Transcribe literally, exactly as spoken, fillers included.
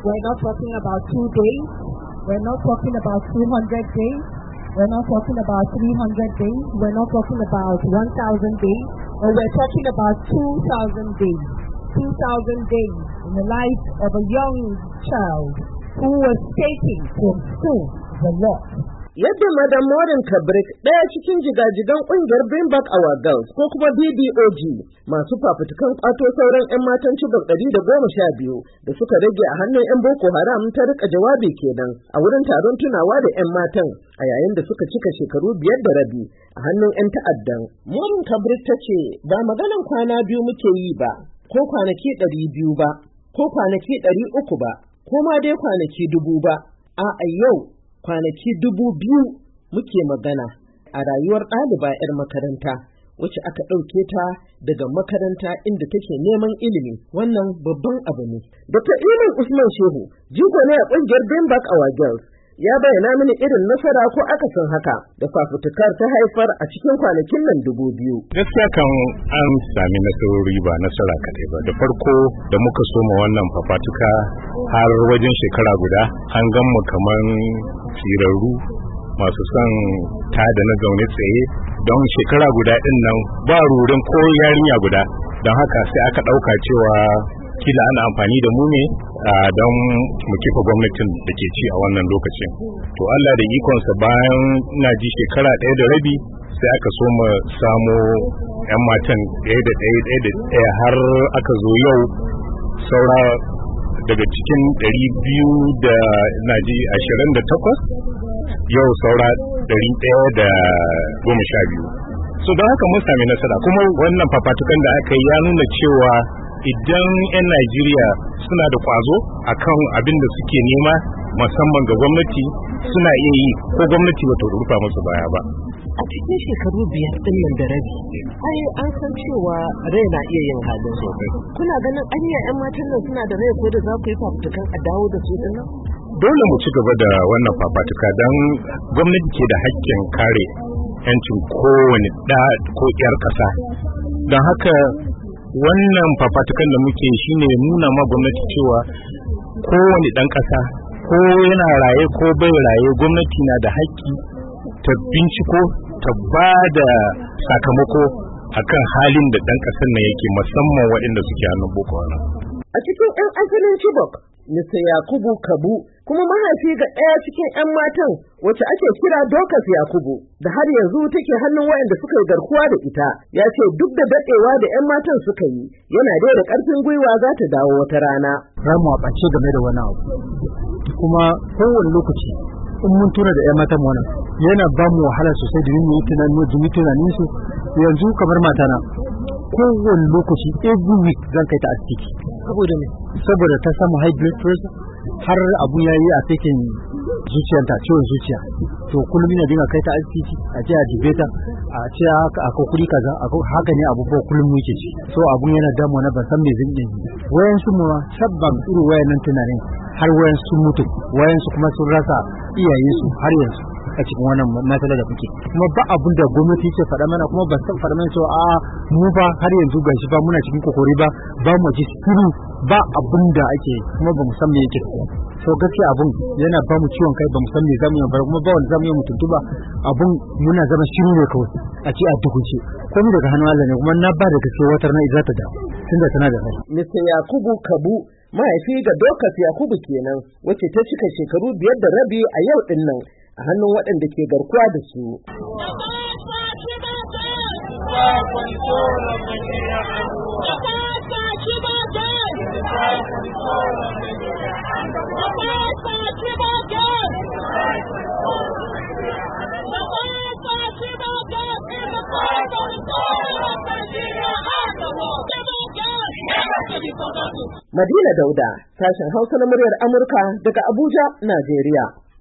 We're not talking about two days. We're not talking about two hundred days. We're not talking about three hundred days. We're not talking about one thousand days. Or we're talking about two thousand days. two thousand days in the life of a young child who was taken from school, the law. Yadda Madam Maureen Kabrik, ɗaya cikin jigajigan ƙungiyar Bring Back Our Girls ko kuma B B O G, masu fafutukan ƙwato sauran 'yan matan Chibok ɗari da goma sha biyu da suka rage a hannun 'yan Boko Haram ta rika jawabi kenan a wurin taron tunawa da 'yan matan a yayin da suka cika shekaru biyar da rabi a hannun 'yan ta'addan. Maureen Kabrik ta ce ba maganan kwana biyu muke yi ba, ko kwanaki ɗari biyu ba, ko kwanaki ɗari uku ba, ko ma dai kwanaki dubu ba, a'a yau kwanaki dubu biyu muke magana a rayuwar ɗaliba 'yar makaranta wacce aka ɗauke ta daga makaranta inda take neman ilimi. Wannan babban abu ne. Doctor Iman Usman Shehu, jigo ne a ƙungiyar Bring Back Our Girls, ya bayyana mini irin nasara ko akasin haka da fafutukar ta haifar a cikin kwanakin nan dubu biyu. Gaskiya kan an sami nasarori ba nasara kaɗai ba. Da farko da muka soma wannan fafatuka har wajen shekara guda an gan mu kaman tsirarru masu son tada na zaune tsaye don shekara guda ɗin nan ba rurin ko yarinya guda, don haka sai aka ɗauka cewa kila ana amfani da mu ne don mu kifa gwamnatin da ke ci a wannan lokacin. To Allah da ikonsa bayan na ji shekara ɗaya da rabi sai aka so mu samo 'yan matan ɗaya da ɗaya ɗaya da ɗaya har aka zo yau saura daga cikin ɗari biyu da na ji ashirin da takwas yau saura ɗari ɗaya da goma sha biyu. So don haka mun sami nasara, kuma wannan fafatukan da aka yi ya nuna cewa idan 'yan Najeriya suna da kwazo akan abin da suke nema musamman ga gwamnati suna iya yi, ko gwamnati bata rufa musu baya ba. A cikin shekaru biyar ɗin nan da rabi, ai an san cewa rai na iya yin halin sosai. Kuna ganin anya 'yan matan nan suna da rai ko da za ku yi fafutukan a dawo da su ɗin nan? Dole mu ci gaba da wannan fafatuka don gwamnati ke da haƙƙin kare 'yancin kowane ɗa ko 'yar ƙasa. Don haka wannan fafatukan da muke shine nuna ma gwamnati cewa kowane ɗan ƙasa ko yana raye ko bai raye, gwamnati na da haƙƙi ta binciko ta ba da sakamako akan halin da ɗan ƙasar nan yake, musamman waɗanda suke hannun Boko Haram. A cikin 'yan asalin Chibok, Mister Yakubu Kabu kuma mahaifi ga ɗaya cikin 'yan matan wacce ake kira Dokas Yakubu da har yanzu take hannun waɗanda suka yi garkuwa da ita, ya ce duk da daɗewa da 'yan matan suka yi yana dai da ƙarfin gwiwa za ta dawo wata rana. Ramu a ɓace game da wani abu, kuma kowane lokaci in mun tura da 'yan matan wannan yana ba mu wahala sosai domin mu yi tunanin tunanin su. Yanzu kamar matana kowane lokaci every week zan kai ta asibiti. Saboda me? Saboda ta samu high blood pressure har abu ya yi a cikin zuciyarta, ciwon zuciya. To kullum ina dinga kai ta asibiti a ce a dibe ta a ce a kokuri kaza haka ne abubuwa kullum muke ci. So abun yana damuwa na ban san me zan yi. Wayan su mu sabban irin wayannan tunanin har wayan su mutu, wayan su kuma sun rasa iyayensu har yanzu a cikin wannan matsala da kuke. Kuma ba abun da gwamnati ke faɗa mana, kuma ba san faɗa mana cewa a mu ba har yanzu gashi ba muna cikin kokori ba, ba mu ji shiru ba abun da ake, kuma ba mu san me yake. So gaskiya abun yana ba mu ciwon kai, ba mu san me zamu yi ba, kuma ba wanda zamu yi mutuntu ba. Abun muna zama shiru ne kawai a ce a dukunce. Komai daga hannun Allah ne, kuma na ba da gaske wata na za ta da tunda tana da rai. Mister Yakubu Kabu mahaifi ga Dokas Yakubu kenan wacce ta cika shekaru biyar da rabi a yau din nan a hannun waɗanda ke garkuwa da su. Madina Dauda, sashen Hausa na muryar Amurka daga Abuja, Najeriya.